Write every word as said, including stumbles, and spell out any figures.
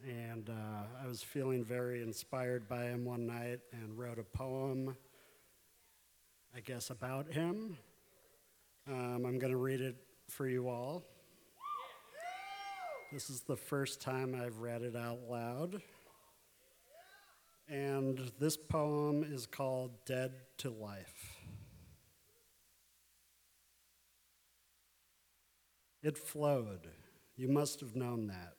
and uh, I was feeling very inspired by him one night and wrote a poem, I guess, about him. Um, I'm going to read it for you all. This is the first time I've read it out loud. And this poem is called Dead to Life. It flowed. You must have known that.